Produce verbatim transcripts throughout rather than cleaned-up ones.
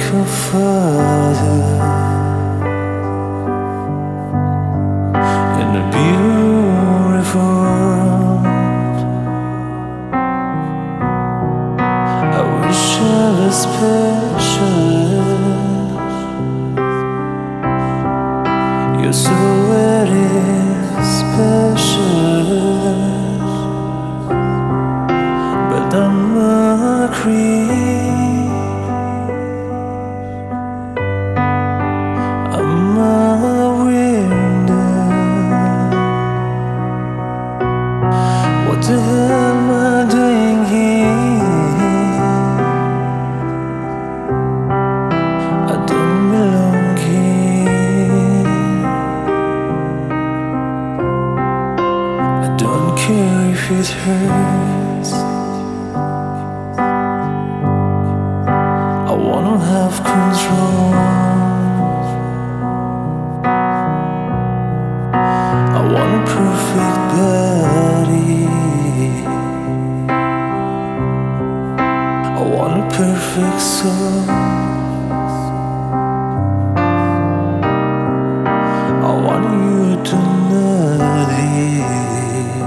beautiful father in a beautiful world. I wish I was special. You're so very special, but I'm a creep. I'm a weirdo. What the hell am I doing here? I don't belong here. I don't care if it hurts. I wanna have control. I want a perfect body. I want a perfect soul. I want you to know this,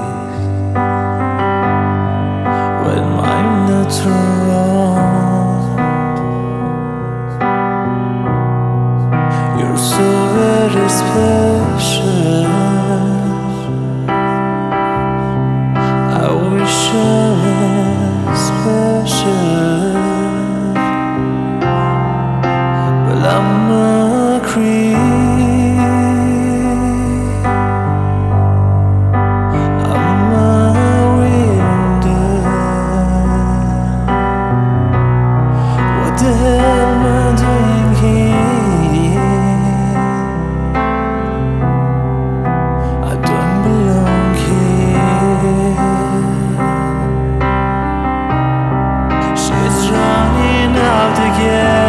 when I'm not around. You're so very special. I wish I was special, but I'm a creep. I'm a weirdo. What the hell am I doing here? I don't belong here. She's running out again.